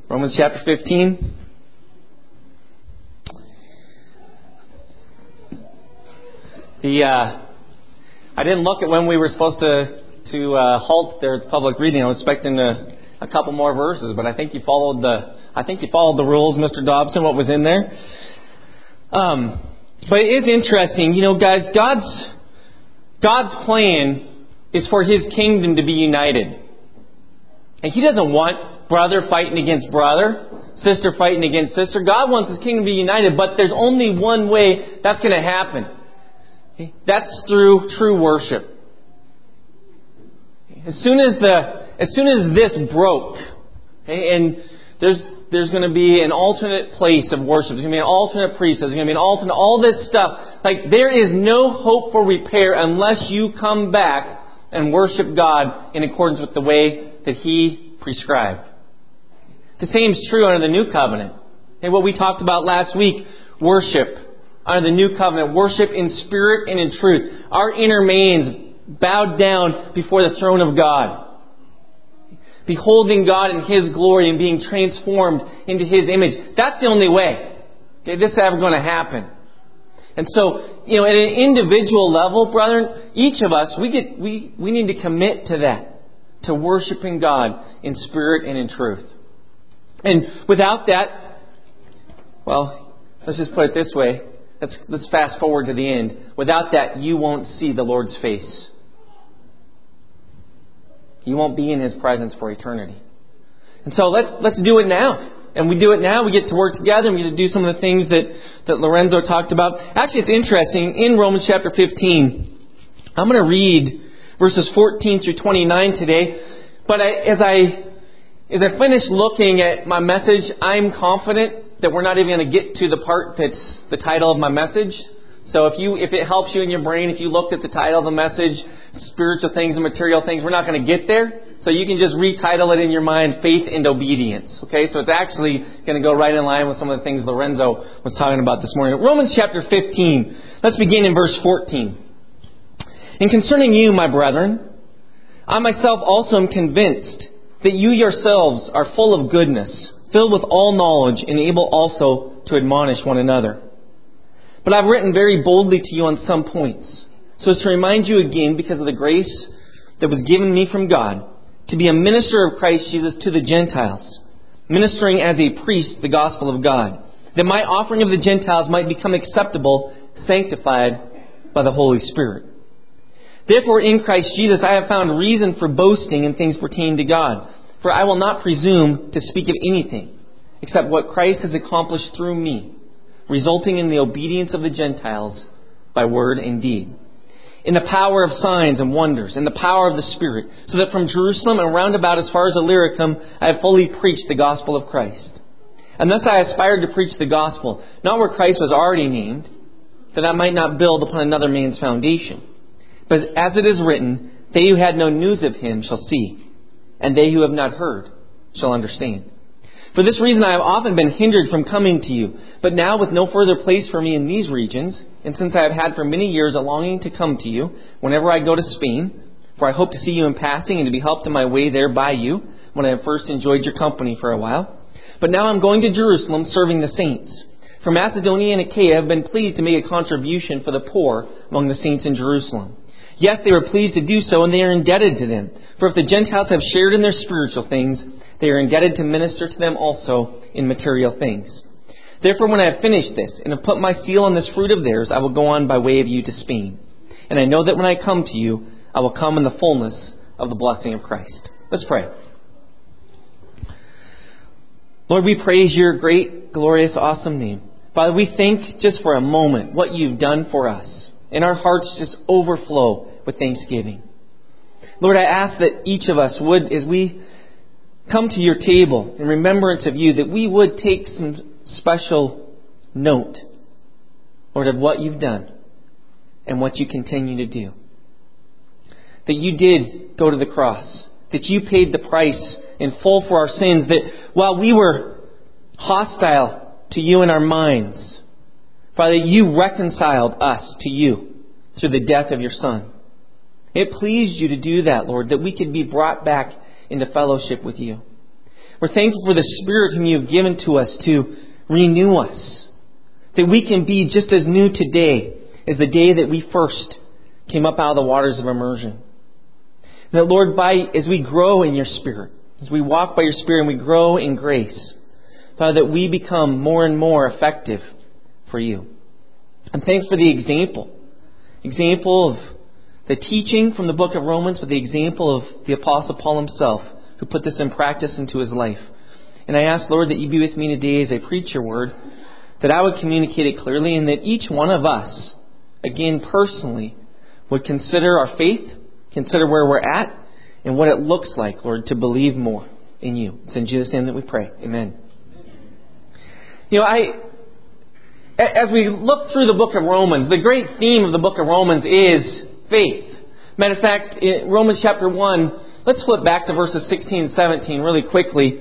Romans chapter 15. I didn't look at when we were supposed to halt their public reading. I was expecting a couple more verses, but I think you followed the rules, Mr. Dobson, what was in there. But it is interesting, guys. God's plan is for His kingdom to be united, and He doesn't want brother fighting against brother, sister fighting against sister. God wants His kingdom to be united, but there's only one way that's going to happen. That's through true worship. As soon as this broke, and there's going to be an alternate place of worship. There's going to be an alternate priest. There's going to be an alternate, all this stuff. Like, there is no hope for repair unless you come back and worship God in accordance with the way that He prescribed. The same is true under the New Covenant. And what we talked about last week, worship under the New Covenant, worship in spirit and in truth. Our inner man's bowed down before the throne of God, beholding God in His glory and being transformed into His image. That's the only way. Okay, this is ever going to happen. And so, at an individual level, brethren, each of us, we need to commit to that, to worshiping God in spirit and in truth. And without that, well, let's just put it this way. Let's fast forward to the end. Without that, you won't see the Lord's face. You won't be in His presence for eternity. And so let's do it now. And we do it now. We get to work together and we get to do some of the things that Lorenzo talked about. Actually, it's interesting. In Romans chapter 15, I'm going to read verses 14 through 29 today. But as I finish looking at my message, I'm confident that we're not even going to get to the part that's the title of my message. So if it helps you in your brain, if you looked at the title of the message, spiritual things and material things, we're not going to get there. So you can just retitle it in your mind, Faith and Obedience. Okay, so it's actually going to go right in line with some of the things Lorenzo was talking about this morning. Romans chapter 15. Let's begin in verse 14. And concerning you, my brethren, I myself also am convinced that you yourselves are full of goodness, filled with all knowledge, and able also to admonish one another. But I've written very boldly to you on some points, so as to remind you again, because of the grace that was given me from God, to be a minister of Christ Jesus to the Gentiles, ministering as a priest the gospel of God, that my offering of the Gentiles might become acceptable, sanctified by the Holy Spirit. Therefore, in Christ Jesus, I have found reason for boasting in things pertaining to God. For I will not presume to speak of anything except what Christ has accomplished through me, resulting in the obedience of the Gentiles by word and deed, in the power of signs and wonders, in the power of the Spirit, so that from Jerusalem and round about as far as Illyricum, I have fully preached the gospel of Christ. And thus I aspired to preach the gospel, not where Christ was already named, that I might not build upon another man's foundation. But as it is written, they who had no news of Him shall see, and they who have not heard shall understand. For this reason I have often been hindered from coming to you, but now with no further place for me in these regions, and since I have had for many years a longing to come to you, whenever I go to Spain, for I hope to see you in passing and to be helped in my way there by you, when I have first enjoyed your company for a while. But now I'm going to Jerusalem, serving the saints. For Macedonia and Achaia have been pleased to make a contribution for the poor among the saints in Jerusalem. Yes, they were pleased to do so, and they are indebted to them. For if the Gentiles have shared in their spiritual things, they are indebted to minister to them also in material things. Therefore, when I have finished this, and have put my seal on this fruit of theirs, I will go on by way of you to Spain. And I know that when I come to you, I will come in the fullness of the blessing of Christ. Let's pray. Lord, we praise your great, glorious, awesome name. Father, we think just for a moment what you've done for us. And our hearts just overflow with thanksgiving. Lord, I ask that each of us would, as we come to your table in remembrance of you, that we would take some special note, Lord, of what you've done and what you continue to do. That you did go to the cross. That you paid the price in full for our sins. That while we were hostile to you in our minds, Father, you reconciled us to you through the death of your Son. It pleased you to do that, Lord, that we could be brought back into fellowship with you. We're thankful for the Spirit whom you have given to us to renew us. That we can be just as new today as the day that we first came up out of the waters of immersion. And that, Lord, as we grow in your Spirit, as we walk by your Spirit and we grow in grace, Father, that we become more and more effective for you. I'm thankful for the example of the teaching from the book of Romans, but the example of the Apostle Paul himself, who put this in practice into his life. And I ask, Lord, that you be with me today as I preach your word, that I would communicate it clearly, and that each one of us, again personally, would consider our faith, consider where we're at, and what it looks like, Lord, to believe more in you. It's in Jesus' name that we pray. Amen. As we look through the book of Romans, the great theme of the book of Romans is faith. Matter of fact, in Romans chapter 1, let's flip back to verses 16 and 17 really quickly.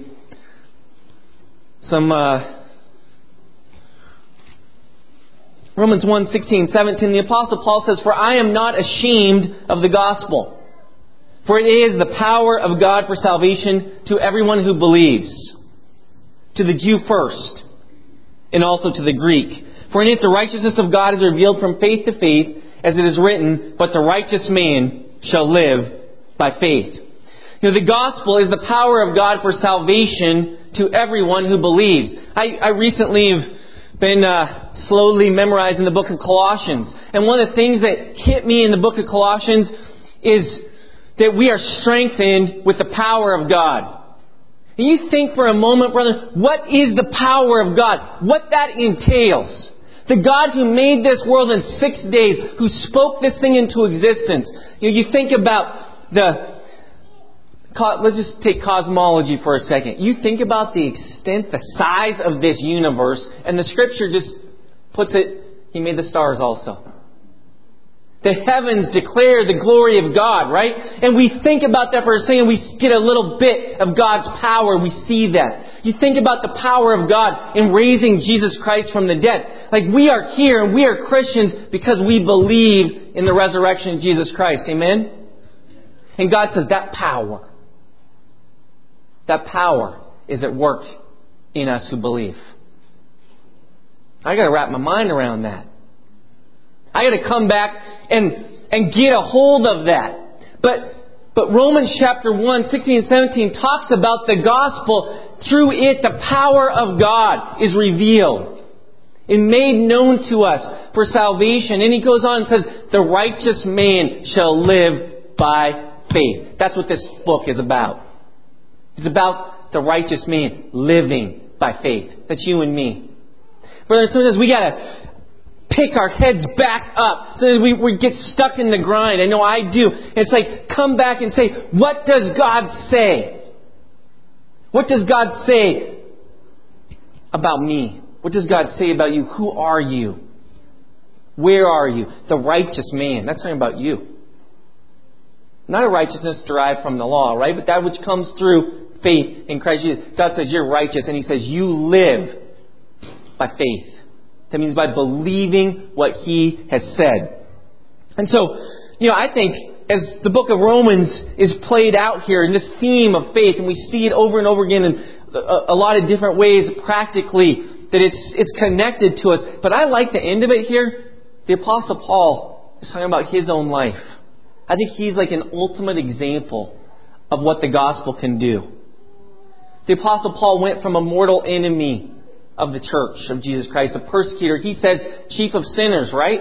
Romans 1, 16, 17, the Apostle Paul says, "For I am not ashamed of the gospel, for it is the power of God for salvation to everyone who believes, to the Jew first, and also to the Greek. For in it the righteousness of God is revealed from faith to faith, as it is written, but the righteous man shall live by faith." The gospel is the power of God for salvation to everyone who believes. I recently have been slowly memorizing the book of Colossians. And one of the things that hit me in the book of Colossians is that we are strengthened with the power of God. And you think for a moment, brother, what is the power of God? What that entails. The God who made this world in 6 days, who spoke this thing into existence. You think about let's just take cosmology for a second. You think about the extent, the size of this universe, and the Scripture just puts it, He made the stars also. The heavens declare the glory of God, right? And we think about that for a second. We get a little bit of God's power. We see that. You think about the power of God in raising Jesus Christ from the dead. Like, we are here and we are Christians because we believe in the resurrection of Jesus Christ. Amen? And God says that power is at work in us who believe. I got to wrap my mind around that. I got to come back and get a hold of that. But Romans chapter 1, 16 and 17 talks about the gospel. Through it, the power of God is revealed and made known to us for salvation. And he goes on and says, the righteous man shall live by faith. That's what this book is about. It's about the righteous man living by faith. That's you and me. Brothers and sisters, we got to pick our heads back up so that we get stuck in the grind. I know I do. It's like, come back and say, what does God say? What does God say about me? What does God say about you? Who are you? Where are you? The righteous man. That's talking about you. Not a righteousness derived from the law, right? But that which comes through faith in Christ Jesus. God says you're righteous, and He says you live by faith. That means by believing what He has said. And so, I think as the book of Romans is played out here in this theme of faith, and we see it over and over again in a lot of different ways practically, that it's connected to us. But I like the end of it here. The Apostle Paul is talking about his own life. I think he's like an ultimate example of what the gospel can do. The Apostle Paul went from a mortal enemy of the church of Jesus Christ, a persecutor. He says, chief of sinners, right?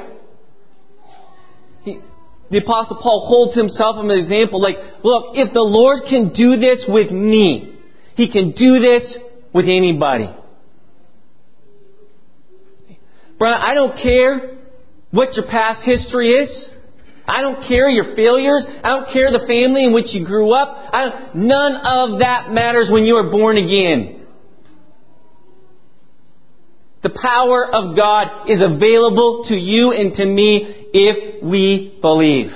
The Apostle Paul holds himself as an example. Like, look, if the Lord can do this with me, He can do this with anybody. Brother, I don't care what your past history is. I don't care your failures. I don't care the family in which you grew up. None of that matters when you are born again. The power of God is available to you and to me if we believe.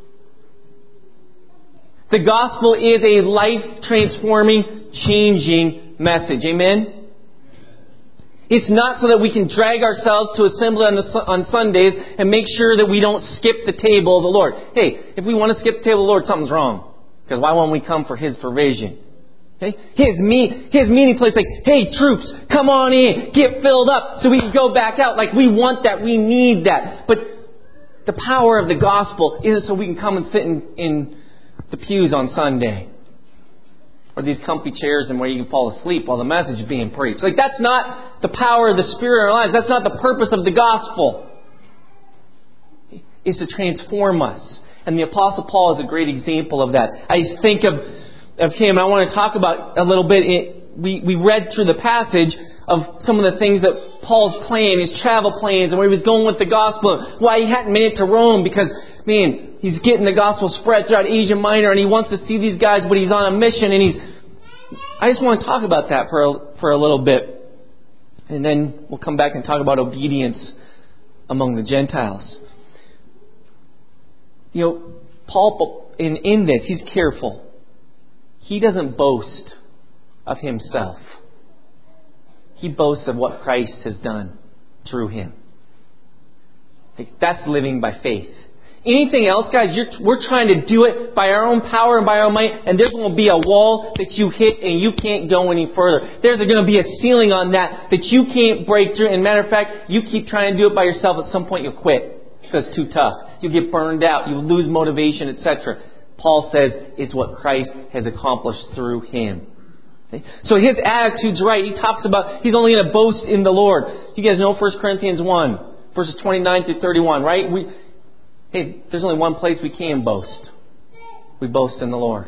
The gospel is a life-transforming, changing message. Amen? It's not so that we can drag ourselves to assembly on Sundays and make sure that we don't skip the table of the Lord. Hey, if we want to skip the table of the Lord, something's wrong. Because why won't we come for His provision? Okay? His meeting place, like, hey, troops, come on in, get filled up so we can go back out. Like, we want that, we need that. But the power of the gospel isn't so we can come and sit in the pews on Sunday. Or these comfy chairs and where you can fall asleep while the message is being preached. Like, that's not the power of the Spirit in our lives. That's not the purpose of the gospel. It's to transform us. And the Apostle Paul is a great example of that. I just think of him. I want to talk about a little bit. We read through the passage of some of the things that Paul's plan, his travel plans, and where he was going with the gospel. Why he hadn't made it to Rome because, man, he's getting the gospel spread throughout Asia Minor, and he wants to see these guys, but he's on a mission, and I just want to talk about that for a little bit. And then we'll come back and talk about obedience among the Gentiles. You know, Paul, in this, he's careful. He doesn't boast of himself. He boasts of what Christ has done through him. That's living by faith. Anything else, guys, we're trying to do it by our own power and by our own might, and there's going to be a wall that you hit and you can't go any further. There's going to be a ceiling on that you can't break through. And matter of fact, you keep trying to do it by yourself, at some point you'll quit because it's too tough. You'll get burned out, you'll lose motivation, etc. Paul says it's what Christ has accomplished through him. Okay? So his attitude's right. He talks about he's only going to boast in the Lord. You guys know 1 Corinthians 1, verses 29 through 31, right? There's only one place we can boast. We boast in the Lord.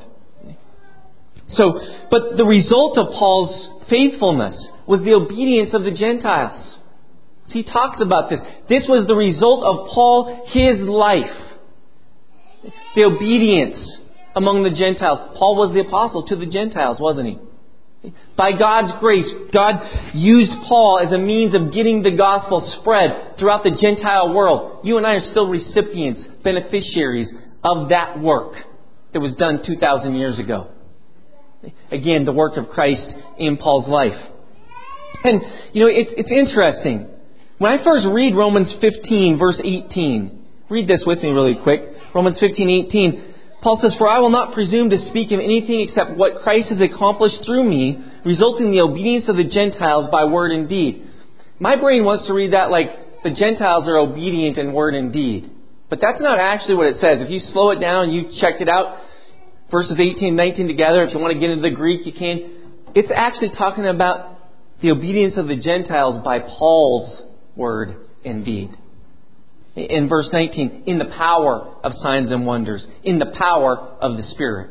But the result of Paul's faithfulness was the obedience of the Gentiles. He talks about this. This was the result of Paul, his life. The obedience among the Gentiles. Paul was the apostle to the Gentiles, wasn't he? By God's grace, God used Paul as a means of getting the gospel spread throughout the Gentile world. You and I are still recipients, beneficiaries of that work that was done 2,000 years ago. Again, the work of Christ in Paul's life. And, it's interesting. When I first read Romans 15, verse 18, read this with me really quick. Romans 15:18. Paul says, "For I will not presume to speak of anything except what Christ has accomplished through me, resulting in the obedience of the Gentiles by word and deed." My brain wants to read that like the Gentiles are obedient in word and deed. But that's not actually what it says. If you slow it down and you check it out, verses 18 and 19 together, if you want to get into the Greek, you can. It's actually talking about the obedience of the Gentiles by Paul's word and deed. In verse 19, in the power of signs and wonders, in the power of the Spirit.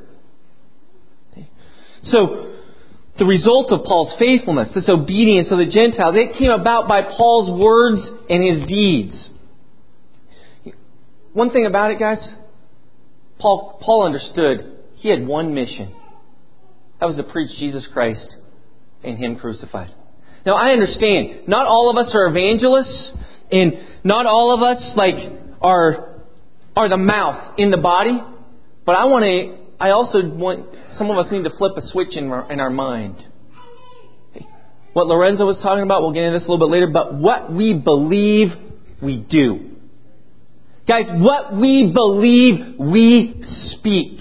So, the result of Paul's faithfulness, this obedience of the Gentiles, it came about by Paul's words and his deeds. One thing about it, guys, Paul understood he had one mission. That was to preach Jesus Christ and Him crucified. Now, I understand, not all of us are evangelists, and not all of us are the mouth in the body. But I also want, some of us need to flip a switch in our mind. What Lorenzo was talking about, we'll get into this a little bit later, but what we believe, we do. Guys, what we believe, we speak.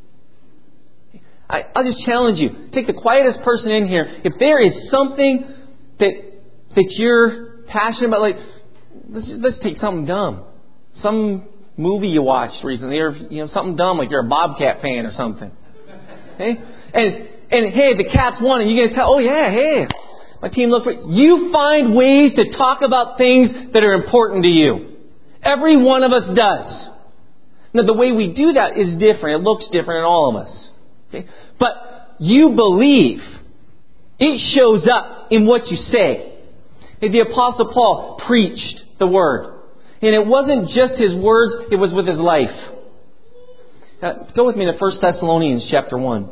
I'll just challenge you. Take the quietest person in here. If there is something that you're passionate about, let's take something dumb. Some movie you watched recently, or something dumb like you're a Bobcat fan or something. Okay? And hey, the Cats won, and you're going to tell, oh yeah, hey, my team looked for you. Find ways to talk about things that are important to you. Every one of us does. Now, the way we do that is different. It looks different in all of us. Okay? But you believe. It shows up in what you say. The Apostle Paul preached the Word. And it wasn't just his words, it was with his life. Now, go with me to 1 Thessalonians chapter 1.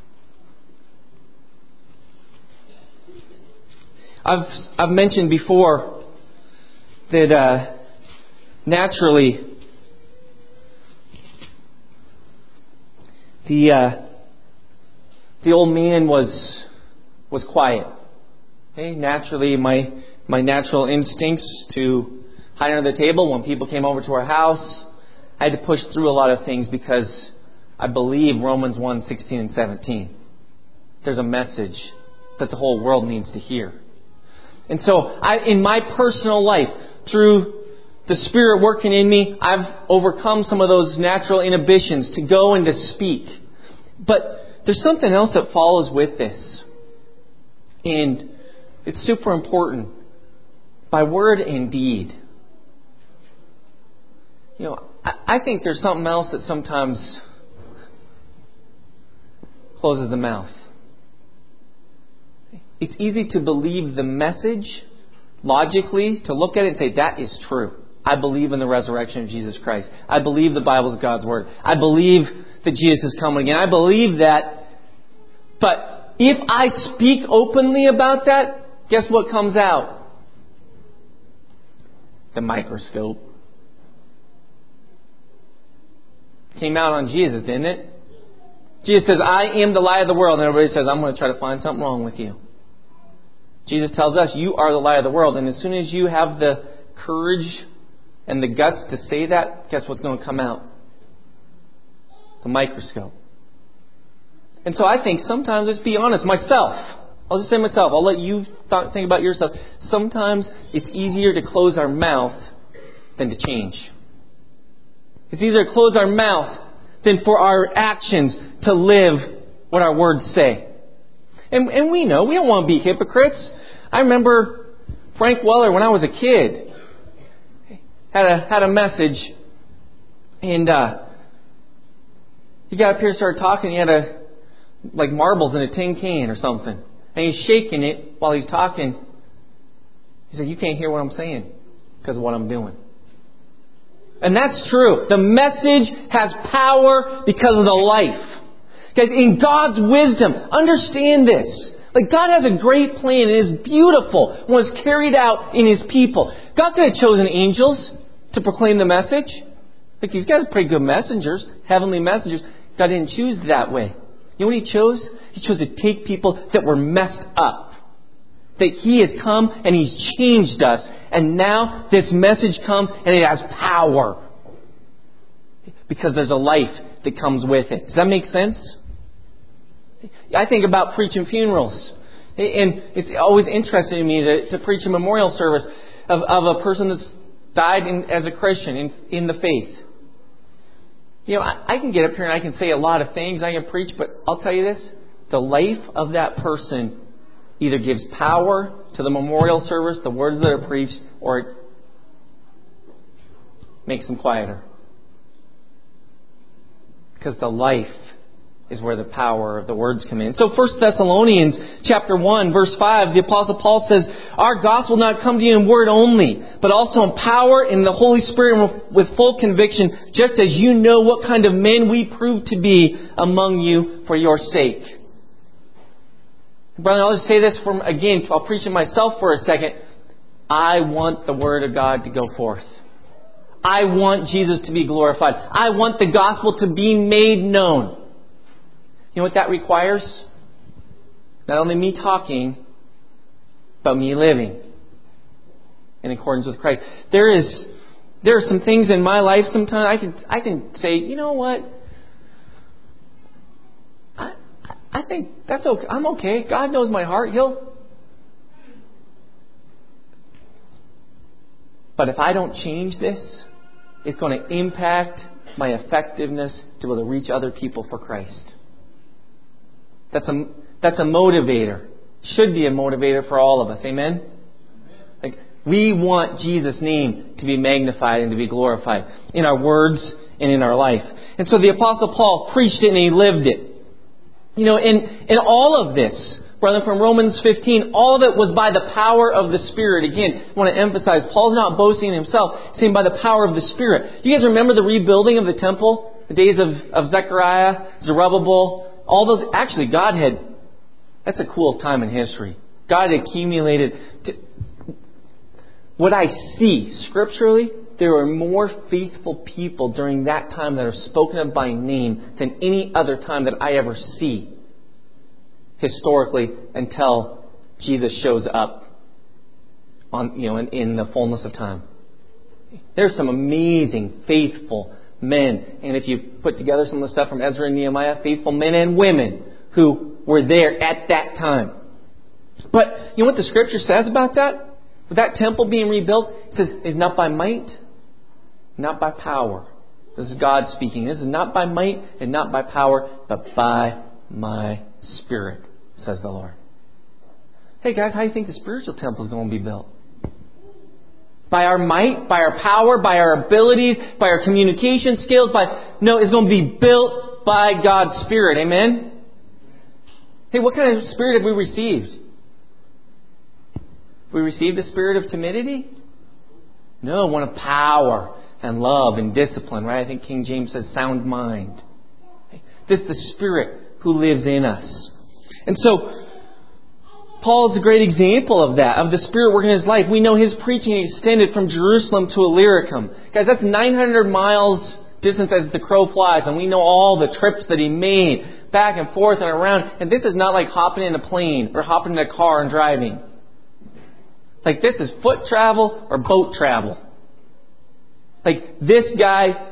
I've mentioned before that naturally the old man was quiet. Okay? Naturally, my natural instincts to hide under the table when people came over to our house, I had to push through a lot of things because I believe Romans 1:16 and 17. there's a message that the whole world needs to hear. And so, in my personal life, through the Spirit working in me, I've overcome some of those natural inhibitions to go and to speak. But there's something else that follows with this. And it's super important. By word and deed. I think there's something else that sometimes closes the mouth. It's easy to believe the message logically, to look at it and say, that is true. I believe in the resurrection of Jesus Christ. I believe the Bible is God's Word. I believe that Jesus is coming again. I believe that. But if I speak openly about that, guess what comes out? The microscope. Came out on Jesus, didn't it? Jesus says, I am the light of the world. And everybody says, I'm going to try to find something wrong with you. Jesus tells us, you are the light of the world. And as soon as you have the courage and the guts to say that, guess what's going to come out? The microscope. And so I think sometimes, let's be honest, myself. I'll just say myself. I'll let you think about yourself. Sometimes it's easier to close our mouth than to change. It's easier to close our mouth than for our actions to live what our words say. And we know, we don't want to be hypocrites. I remember Frank Weller, when I was a kid, had a message, and he got up here and started talking. He had like marbles in a tin can or something. And he's shaking it while he's talking. He said, you can't hear what I'm saying because of what I'm doing. And that's true. The message has power because of the life. Guys, in God's wisdom, understand this. Like, God has a great plan. It is beautiful when it's carried out in His people. God could have chosen angels to proclaim the message. Like, these guys are pretty good messengers, heavenly messengers. God didn't choose that way. You know what He chose? He chose to take people that were messed up. That He has come and He's changed us. And now this message comes and it has power. Because there's a life that comes with it. Does that make sense? I think about preaching funerals. And it's always interesting to me to preach a memorial service of a person that's died as a Christian in the faith. You know, I can get up here and I can say a lot of things. I can preach, but I'll tell you this. The life of that person either gives power to the memorial service, the words that are preached, or it makes them quieter. Because the life is where the power of the words come in. So 1 Thessalonians chapter 1, verse 5, the Apostle Paul says, our gospel not come to you in word only, but also in power in the Holy Spirit and with full conviction, just as you know what kind of men we prove to be among you for your sake. Brother, I'll just say this I'll preach it myself for a second. I want the Word of God to go forth. I want Jesus to be glorified. I want the gospel to be made known. You know what that requires? Not only me talking, but me living in accordance with Christ. There are some things in my life sometimes I can say, you know what? I think that's okay. I'm okay. God knows my heart. But if I don't change this, it's going to impact my effectiveness to be able to reach other people for Christ. That's a motivator. Should be a motivator for all of us. Amen? Like, we want Jesus' name to be magnified and to be glorified in our words and in our life. And so the Apostle Paul preached it and he lived it. You know, in all of this, brother, from Romans 15, all of it was by the power of the Spirit. Again, I want to emphasize, Paul's not boasting in himself. He's saying by the power of the Spirit. Do you guys remember the rebuilding of the temple? The days of Zechariah, Zerubbabel, all those. Actually, that's a cool time in history. God accumulated. What I see scripturally, there are more faithful people during that time that are spoken of by name than any other time that I ever see historically until Jesus shows up in the fullness of time. There's some amazing, faithful men. And if you put together some of the stuff from Ezra and Nehemiah, faithful men and women who were there at that time. But you know what the Scripture says about that? With that temple being rebuilt, it says, it's not by might, not by power. This is God speaking. This is not by might and not by power, but by my Spirit, says the Lord. Hey guys, how do you think the spiritual temple is going to be built? By our might, by our power, by our abilities, by our communication skills, no, it's going to be built by God's Spirit. Amen? Hey, what kind of spirit have we received? We received a spirit of timidity? No, one of power and love and discipline, right? I think King James says sound mind. This is the Spirit who lives in us. And so, Paul is a great example of that, of the Spirit working in his life. We know his preaching extended from Jerusalem to Illyricum. Guys, that's 900 miles distance as the crow flies, and we know all the trips that he made back and forth and around. And this is not like hopping in a plane or hopping in a car and driving. Like this is foot travel or boat travel. Like this guy,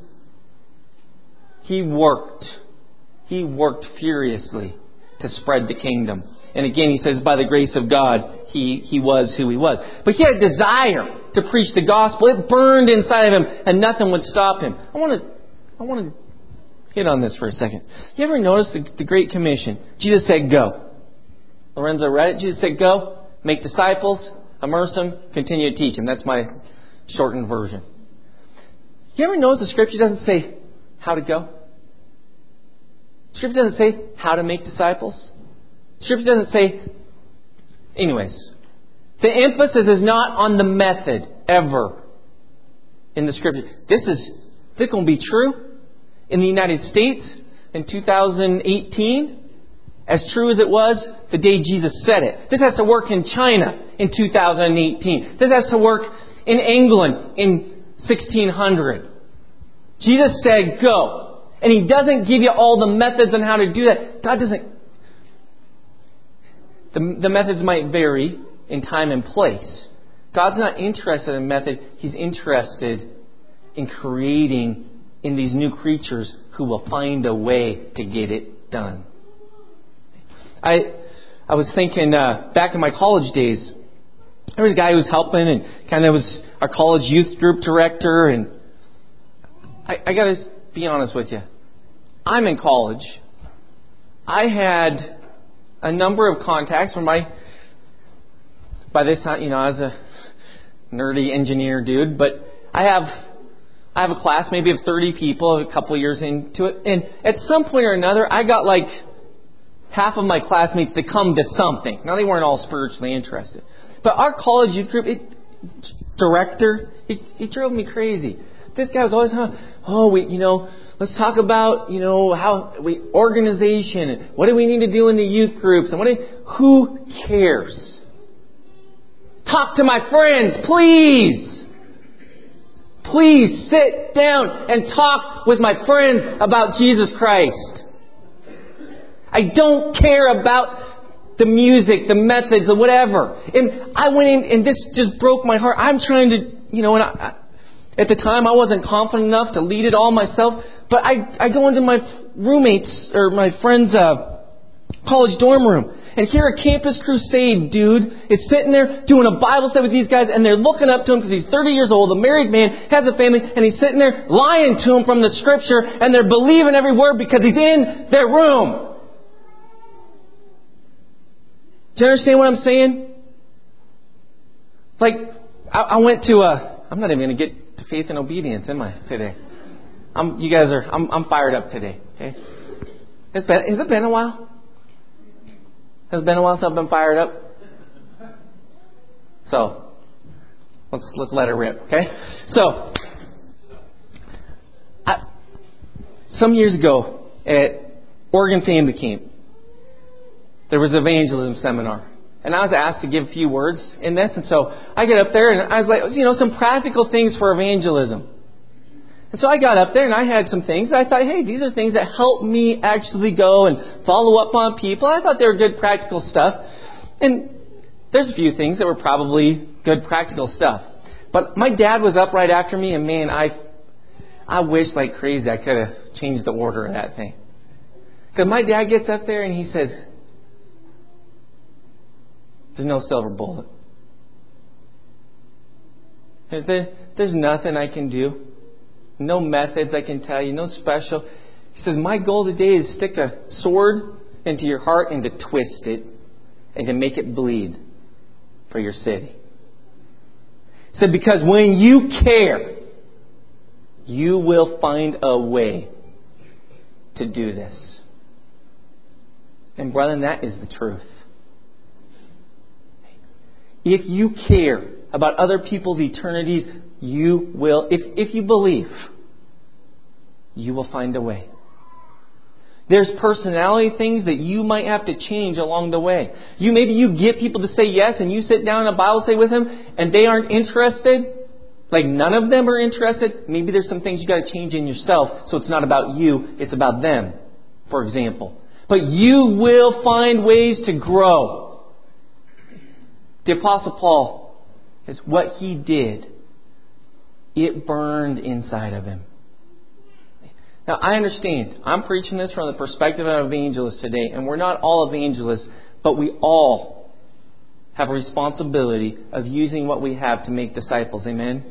he worked furiously to spread the kingdom. And again, he says, by the grace of God, he was who he was. But he had a desire to preach the gospel. It burned inside of him, and nothing would stop him. I want to hit on this for a second. You ever notice the Great Commission? Jesus said, go. Lorenzo read it. Jesus said, go, make disciples, immerse them, continue to teach them. That's my shortened version. You ever notice the Scripture doesn't say how to go? Scripture doesn't say how to make disciples. Scripture doesn't say... Anyways, the emphasis is not on the method ever in the Scripture. This is going to be true in the United States in 2018, as true as it was the day Jesus said it. This has to work in China in 2018. This has to work in England in 1600. Jesus said, go. And He doesn't give you all the methods on how to do that. God doesn't... The methods might vary in time and place. God's not interested in method. He's interested in creating in these new creatures who will find a way to get it done. I was thinking back in my college days, there was a guy who was helping and kind of was our college youth group director. And I got to be honest with you. I'm in college. I had a number of contacts from by this time, I was a nerdy engineer dude, but I have a class maybe of 30 people a couple of years into it. And at some point or another, I got like half of my classmates to come to something. Now, they weren't all spiritually interested. But our college youth group director, he drove me crazy. This guy was always, let's talk about, organization. What do we need to do in the youth groups? And who cares? Talk to my friends, please. Please sit down and talk with my friends about Jesus Christ. I don't care about the music, the methods, or whatever. And I went in, and this just broke my heart. I'm trying to, at the time, I wasn't confident enough to lead it all myself. But I go into my roommate's or my friend's college dorm room. And here a Campus Crusade dude is sitting there doing a Bible study with these guys. And they're looking up to him because he's 30 years old, a married man, has a family. And he's sitting there lying to them from the Scripture. And they're believing every word because he's in their room. Do you understand what I'm saying? Like, I went to I'm not even going to get to faith and obedience, am I, today? I'm fired up today. Okay, has it been a while? Has it been a while since I've been fired up? So let's let it rip. Okay. So some years ago at Oregon Family Camp, there was an evangelism seminar. And I was asked to give a few words in this. And so I get up there and I was like, some practical things for evangelism. And so I got up there and I had some things. I thought, hey, these are things that help me actually go and follow up on people. I thought they were good practical stuff. And there's a few things that were probably good practical stuff. But my dad was up right after me, and man, I wished like crazy I could have changed the order of that thing. Because my dad gets up there and he says, there's no silver bullet. There's nothing I can do. No methods I can tell you. No special. He says, my goal today is to stick a sword into your heart and to twist it and to make it bleed for your city. He said, because when you care, you will find a way to do this. And brethren, that is the truth. If you care about other people's eternities, you will, if you believe, you will find a way. There's personality things that you might have to change along the way. Maybe you get people to say yes and you sit down in a Bible study with them and they aren't interested. Like none of them are interested. Maybe there's some things you got to change in yourself so it's not about you, it's about them, for example. But you will find ways to grow. The Apostle Paul, is what he did, it burned inside of him. Now, I understand. I'm preaching this from the perspective of an evangelist today. And we're not all evangelists, but we all have a responsibility of using what we have to make disciples. Amen?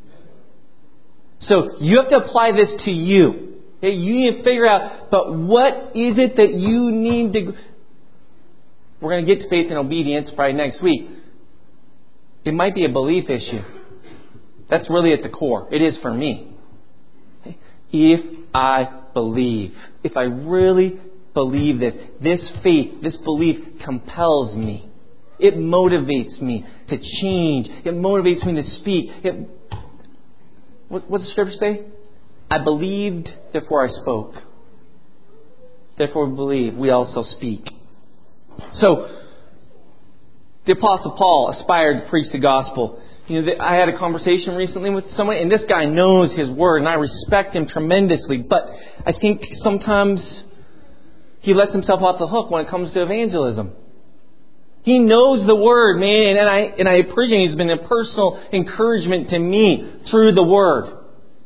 So, you have to apply this to you. Okay? You need to figure out, but what is it that you need to... We're going to get to faith and obedience probably next week. It might be a belief issue. That's really at the core. It is for me. Okay? If I believe, if I really believe this faith, this belief compels me. It motivates me to change. It motivates me to speak. What does the Scripture say? I believed, therefore I spoke. Therefore we believe, we also speak. So, the Apostle Paul aspired to preach the gospel. I had a conversation recently with someone, and this guy knows his word, and I respect him tremendously. But I think sometimes he lets himself off the hook when it comes to evangelism. He knows the word, man, and I appreciate he's been a personal encouragement to me through the word.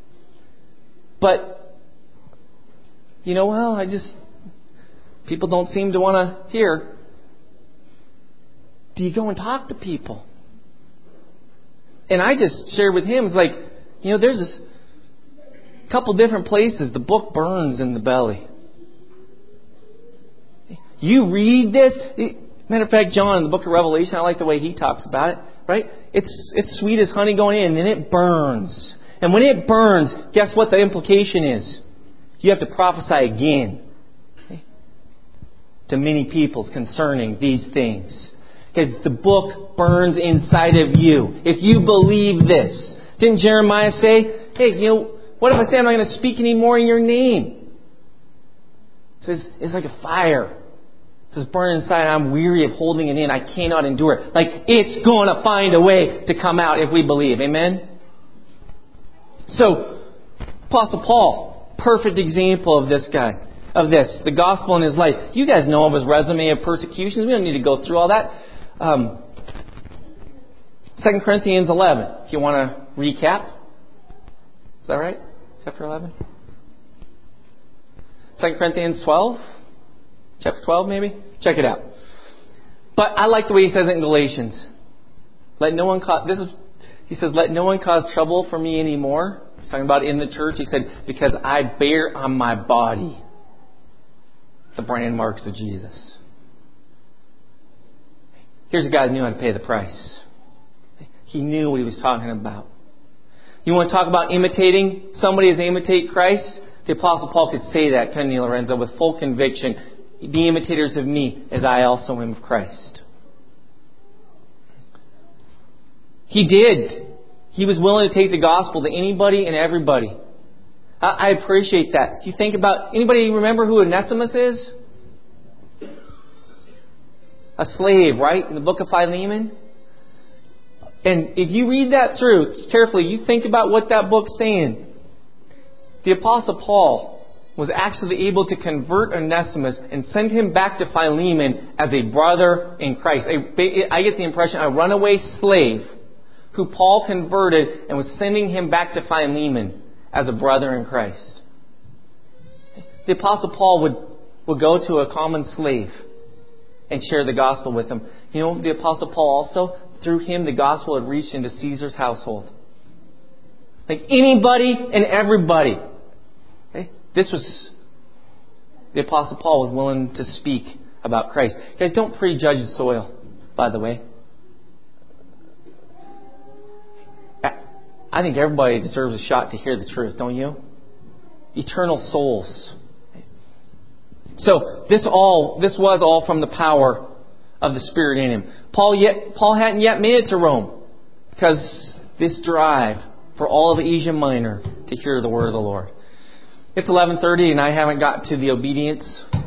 But people don't seem to want to hear. Do you go and talk to people? And I just shared with him, it's like, there's this couple different places the book burns in the belly. You read this. Matter of fact, John in the book of Revelation, I like the way he talks about it, right? It's sweet as honey going in, and then it burns. And when it burns, guess what the implication is? You have to prophesy again to many peoples concerning these things. Because the book burns inside of you. If you believe this. Didn't Jeremiah say, hey, what if I say I'm not going to speak anymore in your name? It says, it's like a fire. It says, burn inside. I'm weary of holding it in. I cannot endure it. Like, it's going to find a way to come out if we believe. Amen? So, Apostle Paul, perfect example of this guy. Of this. The gospel in his life. You guys know of his resume of persecutions. We don't need to go through all that. 2 Corinthians 11, if you want to recap. Is that right? Chapter 11? 2 Corinthians 12? Chapter 12 maybe? Check it out. But I like the way he says it in Galatians. He says, let no one cause trouble for me anymore. He's talking about in the church. He said, because I bear on my body the brand marks of Jesus. Here's a guy who knew how to pay the price. He knew what he was talking about. You want to talk about imitating somebody as they imitate Christ? The Apostle Paul could say that, couldn't he, Lorenzo, with full conviction. Be imitators of me as I also am of Christ. He did. He was willing to take the gospel to anybody and everybody. I appreciate that. If you think about, anybody remember who Onesimus is? A slave, right? In the book of Philemon. And if you read that through carefully, you think about what that book's saying. The Apostle Paul was actually able to convert Onesimus and send him back to Philemon as a brother in Christ. I get the impression a runaway slave who Paul converted and was sending him back to Philemon as a brother in Christ. The Apostle Paul would go to a common slave and share the gospel with him. You know, the Apostle Paul also, through him, the gospel had reached into Caesar's household. Like anybody and everybody. Okay? This was, the Apostle Paul was willing to speak about Christ. Guys, don't prejudge the soil, by the way. I think everybody deserves a shot to hear the truth, don't you? Eternal souls. So this was all from the power of the Spirit in him. Paul hadn't yet made it to Rome because this drive for all of Asia Minor to hear the word of the Lord. It's 11:30 and I haven't got to the obedience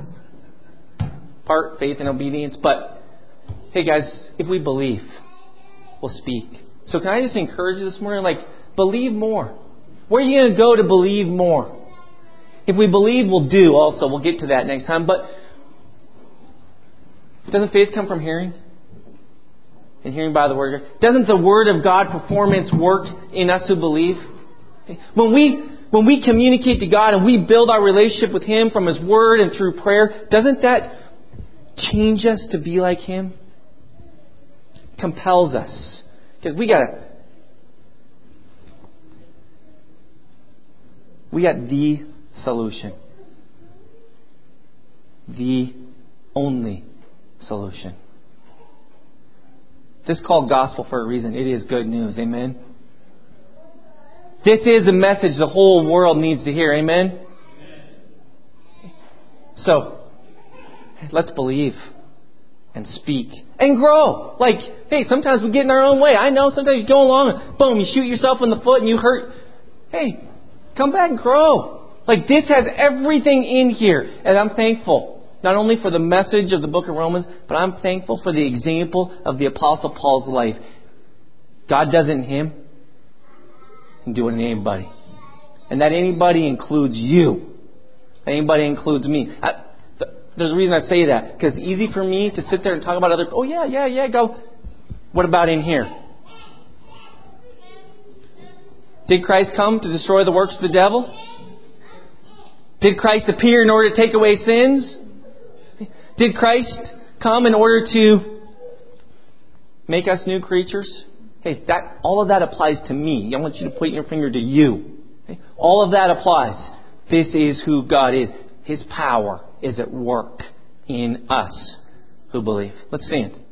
part, faith and obedience. But hey guys, if we believe, we'll speak. So can I just encourage you this morning, believe more. Where are you going to go to believe more? If we believe, we'll do also. We'll get to that next time. But doesn't faith come from hearing? And hearing by the Word of God. Doesn't the Word of God perform its work in us who believe? When we communicate to God and we build our relationship with Him from His Word and through prayer, doesn't that change us to be like Him? Compels us. Because we got the solution. The only solution. This is called gospel for a reason. It is good news. Amen. This is the message the whole world needs to hear. Amen. So, let's believe and speak and grow. Hey, sometimes we get in our own way. I know sometimes you go along and boom, you shoot yourself in the foot and you hurt. Hey, come back and grow. This has everything in here. And I'm thankful. Not only for the message of the book of Romans, but I'm thankful for the example of the Apostle Paul's life. God does it in him and do it in anybody. And that anybody includes you. Anybody includes me. There's a reason I say that. Because it's easy for me to sit there and talk about other people. Oh yeah, go. What about in here? Did Christ come to destroy the works of the devil? Did Christ appear in order to take away sins? Did Christ come in order to make us new creatures? Hey, all of that applies to me. I want you to point your finger to you. Okay? All of that applies. This is who God is. His power is at work in us who believe. Let's stand.